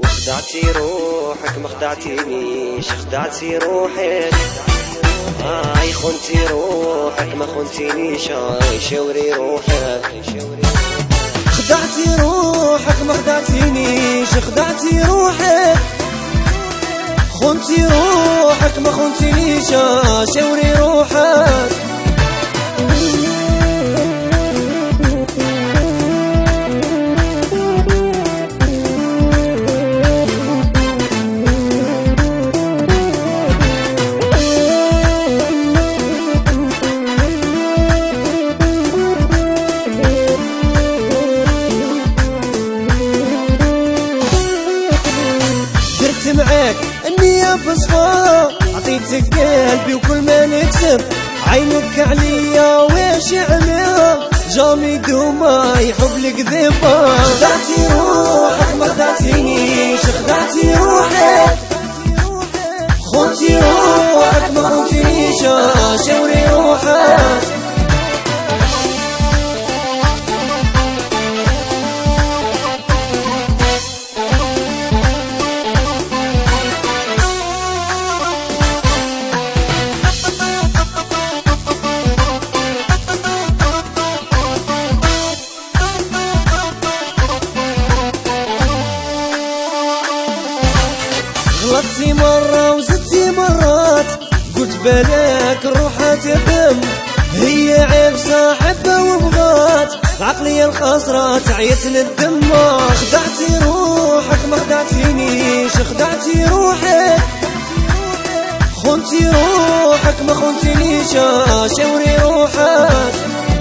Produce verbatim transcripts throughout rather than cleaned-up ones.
خدعتي روحك ما خدعتينيش، خدعتي روحك. هاي خنتي روحك ما خنتينيش، هاي شاوري روحك. خدعتي روحك ما خدعتينيش، خدعتي روحك. خنتي روحك ما خنتينيش، شاوري روحك. معاك النية بصفا، عطيتك قلبي وكل ما نكسب عينك عليا واش عميها، جامي دوما يحب لك ذبا. خدعتي روحك ما خدعتينيش، خدعتي روحك. خنتي روحك ما خنتينيش، شاوري روحك. غلطتي مرة وزدتي مرات، قلت بلاك الروح تفهم، هي عيب صاحبة وبغات، عقلي الخسرة تعيت للدم. خدعتي روحك ما خدعتينيش، خدعتي روحك. خنتي روحك ما خنتينيش، شاوري روحك.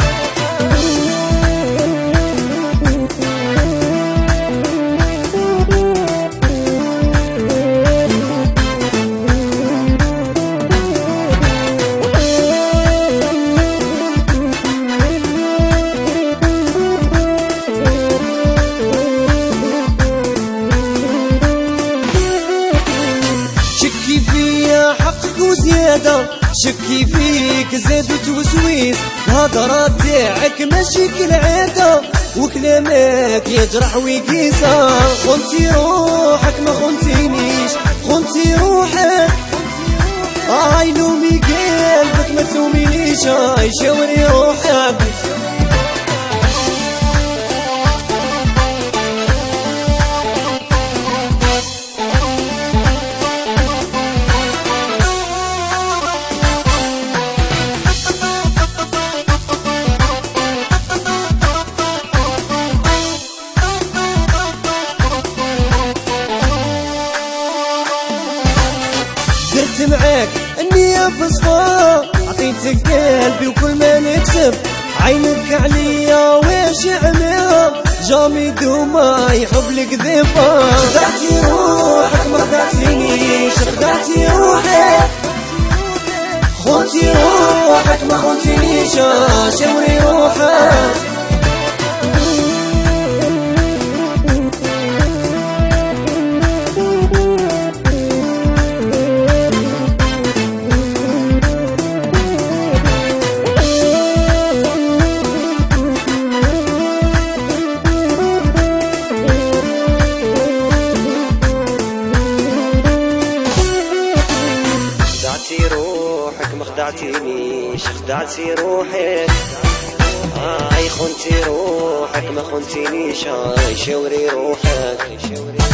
وزيادة شكي فيك زادت وسويس، الهضرات تاعك ماشي كالعادة وكلامك يجرح ويقيسا. خنتي روحك ما خنتينيش، خنتي روحك. هاي لومي قلبك ما تلومينيش، هاي شاوري روحك. درت معاك النية بصفا، عطيتك قلبي وكل ما نكسب عينك عليا واش عميها، جامي دوما يحب لك ذبا. خدعتي روحك ما خدعتينيش، خدعتي روحك. خنتي روحك ما خنتينيش، شاوري روحك. خدعتي روحك ما خدعتينيش، خدعتي روحك. هاي خنتي روحك ما خنتينيش، هاي شاوري روحك.